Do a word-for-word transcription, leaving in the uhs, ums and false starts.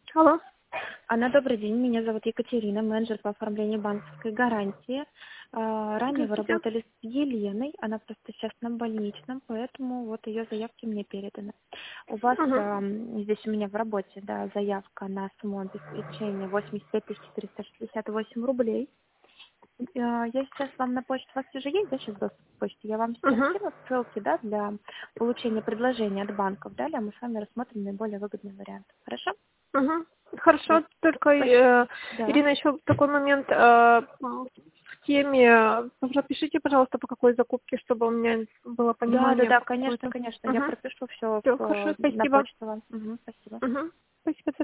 Алло. Анна, добрый день. Меня зовут Екатерина, менеджер по оформлению банковской гарантии. А, Ранее вы Здравствуйте. работали с Еленой, она просто сейчас на больничном, поэтому вот ее заявки мне переданы. У вас Угу. ам, здесь у меня в работе, да, заявка на сумму обеспечения восемьдесят пять тысяч четыреста шестьдесят восемь рублей. А, Я сейчас вам на почту, у вас уже есть, да, сейчас доступ к почте? Я вам сейчас Угу. скину ссылки, да, для получения предложения от банков, далее мы с вами рассмотрим наиболее выгодный вариант. Хорошо? Угу. Вот. Хорошо, только, Спасибо. э, Да. Ирина, еще такой момент э, в теме. Пропишите, пожалуйста, по какой закупке, чтобы у меня было Да, да, понимание да, по конечно, какой-то. конечно. Я Угу. пропишу все Все, в, хорошо, на спасибо. почту вам. Мгм, спасибо. Угу. Спасибо.